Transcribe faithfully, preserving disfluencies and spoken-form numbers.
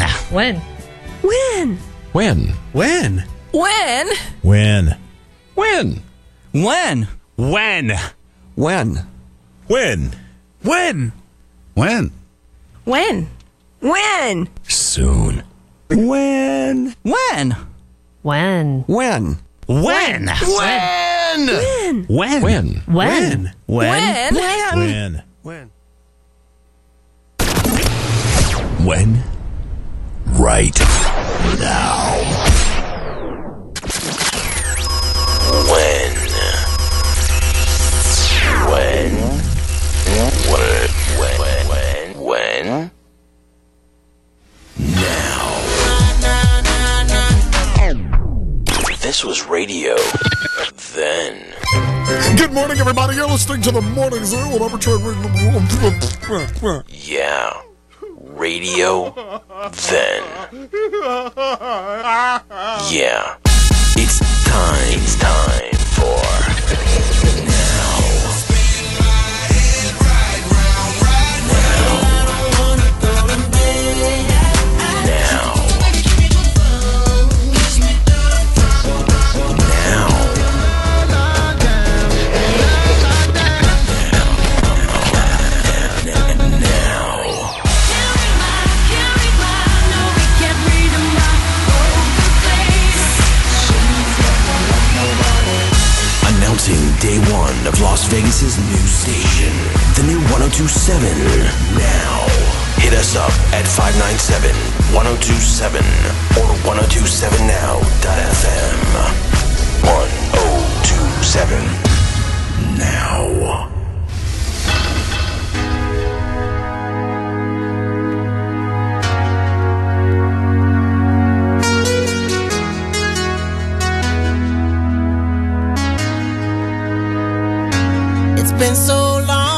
When? When? When? When? When? When? When? When? When? When? When? When? When? When? When? Soon. When? When? When? When? When? When? When? When? When? When? When? When? When? When? When? Right now. When? When? When? When? When? When? Now. This was radio. Then. Good morning, everybody. You're listening to the Morning Zoo on Arbitrary. Yeah. Radio. Then. Yeah. It's time. It's time for now. Day one of Las Vegas's new station, the new one oh two point seven. Now, hit us up at five nine seven, one oh two seven or ten twenty-seven now dot f m. ten twenty-seven now. It's been so long